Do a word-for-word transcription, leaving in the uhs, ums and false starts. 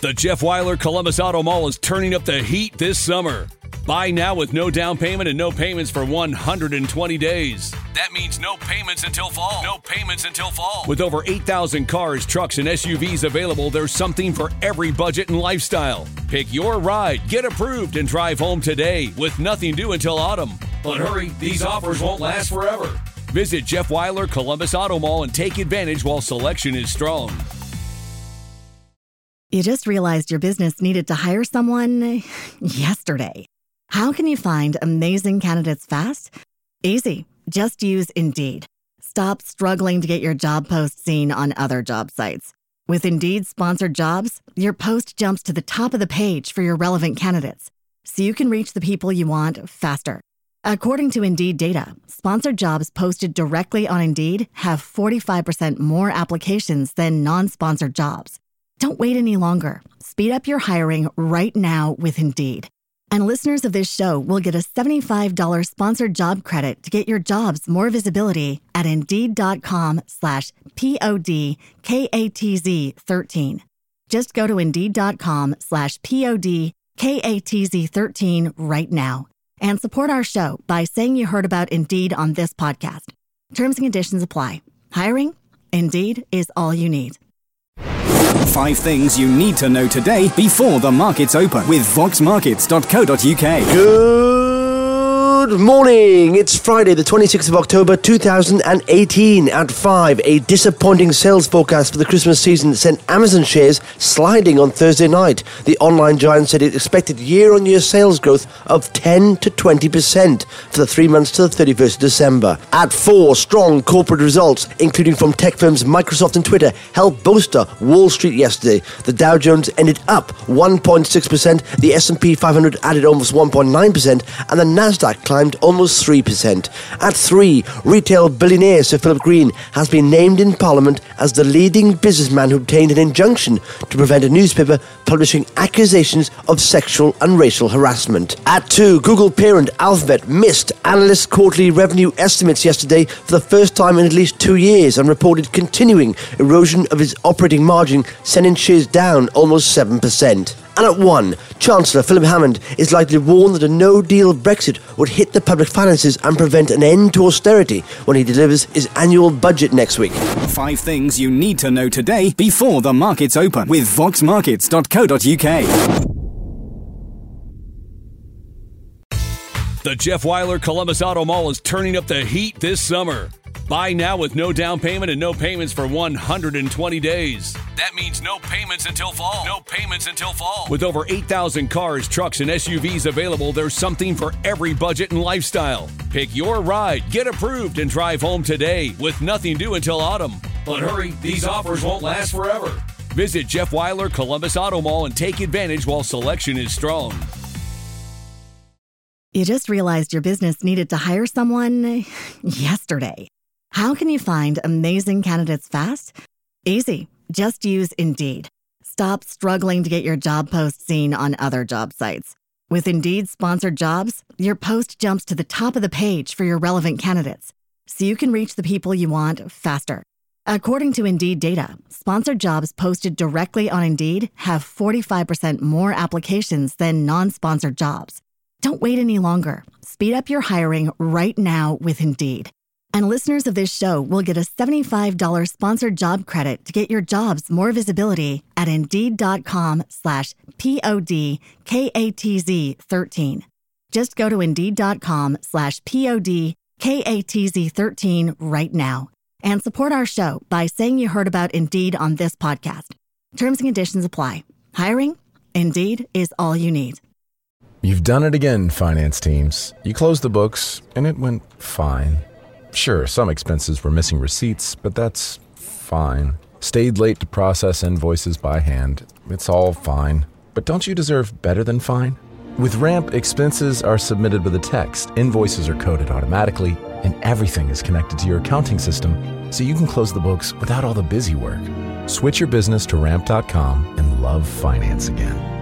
The Jeff Weiler Columbus Auto Mall is turning up the heat this summer. Buy now with no down payment and no payments for one hundred twenty days. That means no payments until fall. No payments until fall. With over eight thousand cars, trucks, and S U Vs available, there's something for every budget and lifestyle. Pick your ride, get approved, and drive home today with nothing due until autumn. But hurry, these offers won't last forever. Visit Jeff Weiler Columbus Auto Mall and take advantage while selection is strong. You just realized your business needed to hire someone yesterday. How can you find amazing candidates fast? Easy. Just use Indeed. Stop struggling to get your job post seen on other job sites. With Indeed sponsored jobs, your post jumps to the top of the page for your relevant candidates, so you can reach the people you want faster. According to Indeed data, sponsored jobs posted directly on Indeed have forty-five percent more applications than non-sponsored jobs. Don't wait any longer. Speed up your hiring right now with Indeed. And listeners of this show will get a seventy-five dollars sponsored job credit to get your jobs more visibility at Indeed.com slash P-O-D-K-A-T-Z 13. Just go to Indeed.com slash P-O-D-K-A-T-Z 13 right now and support our show by saying you heard about Indeed on this podcast. Terms and conditions apply. Hiring? Indeed is all you need. Five things you need to know today before the markets open with vox markets dot co dot U K. Good morning. It's Friday, the twenty-sixth of October, two thousand eighteen. At five, a disappointing sales forecast for the Christmas season sent Amazon shares sliding on Thursday night. The online giant said it expected year-on-year sales growth of ten to twenty percent for the three months to the thirty-first of December. At four, strong corporate results, including from tech firms Microsoft and Twitter, helped bolster Wall Street yesterday. The Dow Jones ended up one point six percent, the S and P five hundred added almost one point nine percent, and the Nasdaq climbed almost three percent. At three, retail billionaire Sir Philip Green has been named in Parliament as the leading businessman who obtained an injunction to prevent a newspaper publishing accusations of sexual and racial harassment. At two, Google parent Alphabet missed analyst quarterly revenue estimates yesterday for the first time in at least two years and reported continuing erosion of its operating margin, sending shares down almost seven percent. And at one, Chancellor Philip Hammond is likely to warn that a no-deal Brexit would hit the public finances and prevent an end to austerity when he delivers his annual budget next week. Five things you need to know today before the markets open with vox markets dot co dot U K. The Jeff Weiler Columbus Auto Mall is turning up the heat this summer. Buy now with no down payment and no payments for one hundred twenty days. That means no payments until fall. No payments until fall. With over eight thousand cars, trucks, and S U Vs available, there's something for every budget and lifestyle. Pick your ride, get approved, and drive home today with nothing due until autumn. But hurry, these offers won't last forever. Visit Jeff Weiler Columbus Auto Mall and take advantage while selection is strong. You just realized your business needed to hire someone yesterday. How can you find amazing candidates fast? Easy. Just use Indeed. Stop struggling to get your job post seen on other job sites. With Indeed sponsored jobs, your post jumps to the top of the page for your relevant candidates, so you can reach the people you want faster. According to Indeed data, sponsored jobs posted directly on Indeed have forty-five percent more applications than non-sponsored jobs. Don't wait any longer. Speed up your hiring right now with Indeed. And listeners of this show will get a seventy-five dollars sponsored job credit to get your jobs more visibility at Indeed.com slash P-O-D-K-A-T-Z 13. Just go to Indeed.com slash P-O-D-K-A-T-Z 13 right now and support our show by saying you heard about Indeed on this podcast. Terms and conditions apply. Hiring? Indeed is all you need. You've done it again, finance teams. You closed the books, and it went fine. Sure, some expenses were missing receipts, but that's fine. Stayed late to process invoices by hand. It's all fine. But don't you deserve better than fine? With Ramp, expenses are submitted with a text, invoices are coded automatically, and everything is connected to your accounting system, so you can close the books without all the busy work. Switch your business to ramp dot com and love finance again.